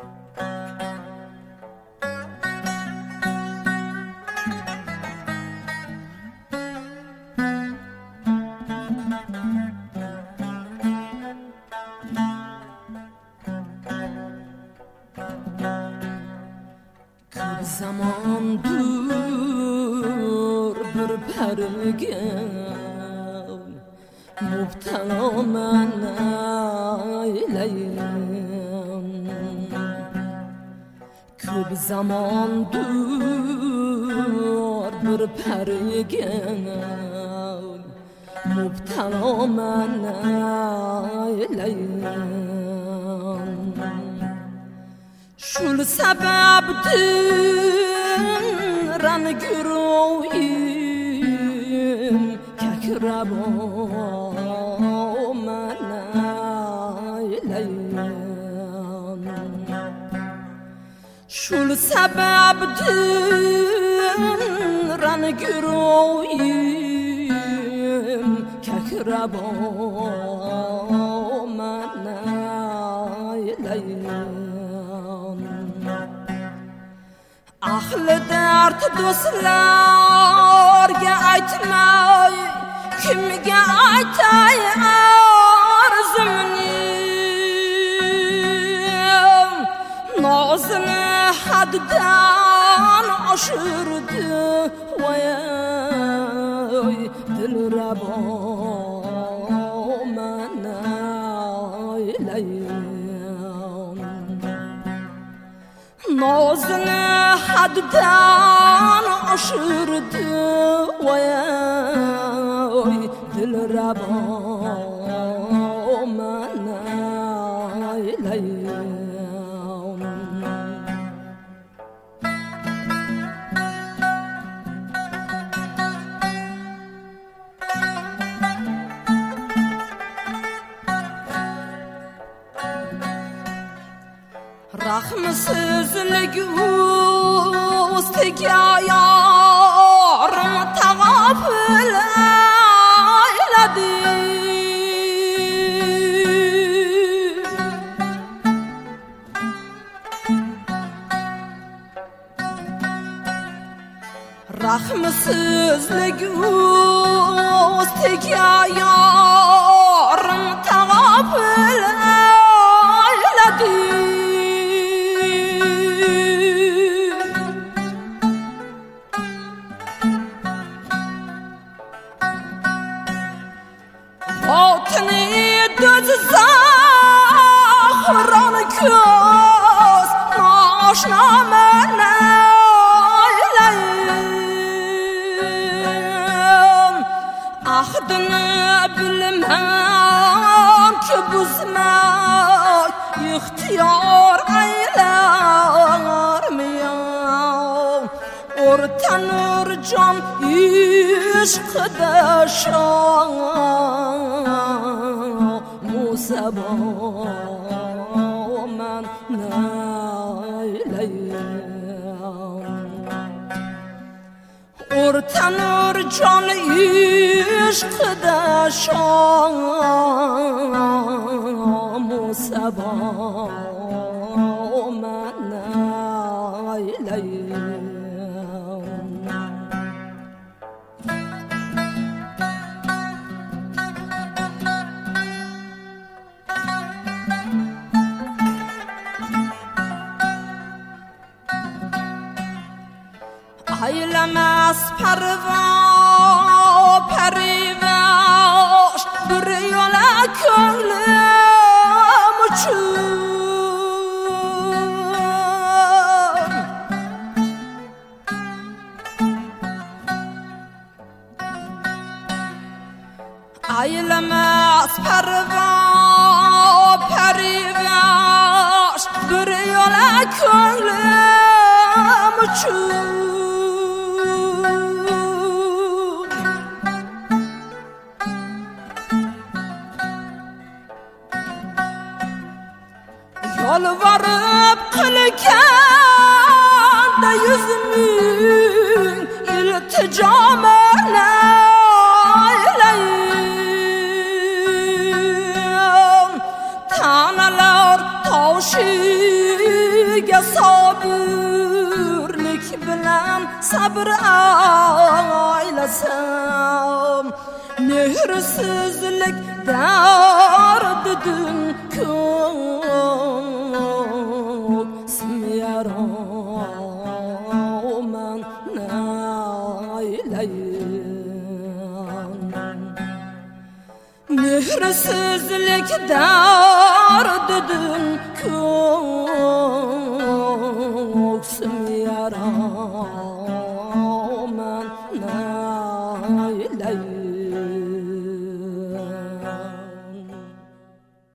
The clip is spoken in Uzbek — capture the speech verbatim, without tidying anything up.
zaman dur bir pergem mubtala men eyleyim Köp zaman dur bir pergem mubtala men eyleyim Şul sebeptin ran güroyim kekrabo men eyleyim Şul sebeptin ran güroyim kekrabo men eyleyim Ahli dert dostlarga aytmay kimga aytay arzumni nozini haddan oshirdi voy dilrabo men eyleyim nozini haddan oshirdi voy dilrabo men eyleyim Rahmsizlik ustiga yorim tag'afil ayladi Rahmsizlik ustiga yorim tag'afil ayladi Otni düz zahran köz Naşna men eyleyim Ahdini bilmem ki buzmak İhtiyar eyler miyim Ortanır can işkıda şan Musaba men eyleyim Ortanır can işkıda şan Musaba men eyleyim Aylamaz parva perivaş bir yola ko'nglim uchun Aylamaz parva perivaş bir yola ko'nglim uchun Yolvarıp kılkanda yüz ming ilticamına eyleyim Tanalar taşıyım Dilga sabırlik bilen sabır aylasam Mehrsizlik derdidin köksüm yaraman naylayım Mehrsizlik derdidin köksüm yaraman